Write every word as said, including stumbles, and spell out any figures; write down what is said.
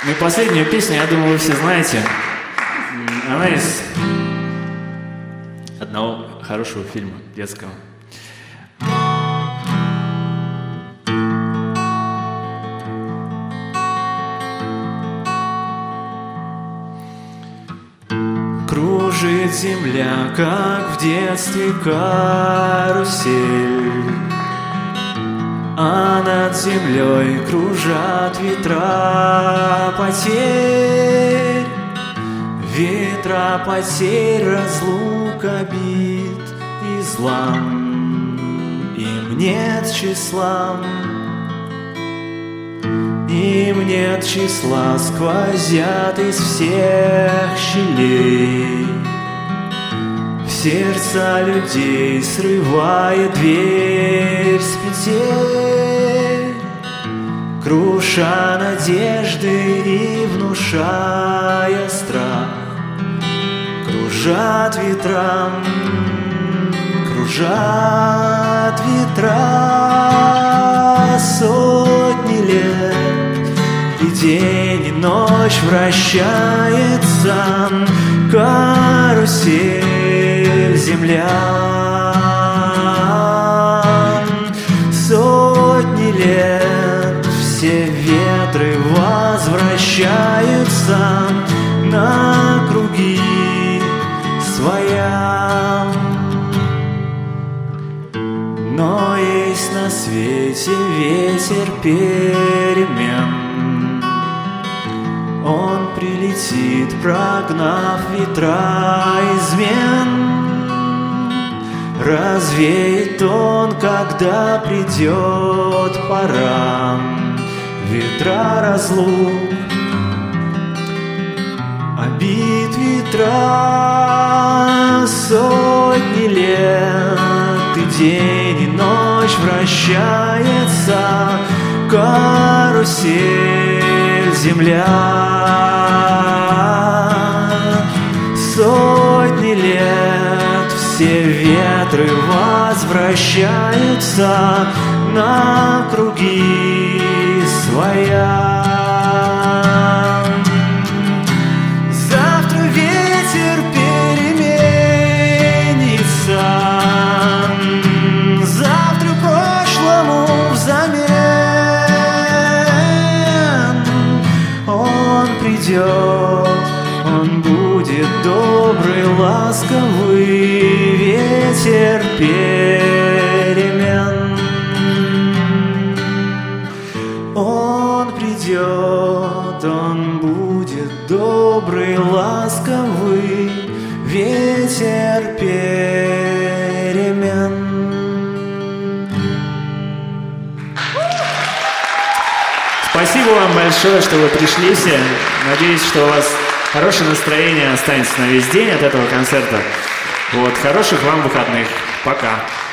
Ну и последнюю песню, я думаю, вы все знаете. Она из одного хорошего фильма детского. Кружит земля, как в детстве карусель, а над землей кружат ветра потерь. Ветра потерь, разлук, обид и злам, им нет числа, им нет числа, сквозят из всех щелей. В сердца людей срывает дверь с петель, круша надежды и внушая страх. Кружат ветра, кружат ветра сотни лет, и день и ночь вращается карусель земля. Сотни лет все ветры возвращаются на круги своя. Но есть на свете ветер перемен, он прилетит, прогнав ветра измен. Развеет он, когда придет пора, ветра разлук, обид ветра сотни лет, и день и ночь вращается карусель земля. Сотни лет все ветры возвращаются на круги своя. Завтра ветер переменится, завтра прошлому взамен. Он придет, он будет добрый, ласковый ветер перемен. Он придет, он будет добрый, ласковый ветер перемен. Спасибо вам большое, что вы пришли все. Надеюсь, что у вас хорошее настроение останется на весь день от этого концерта. Вот, хороших вам выходных. Пока.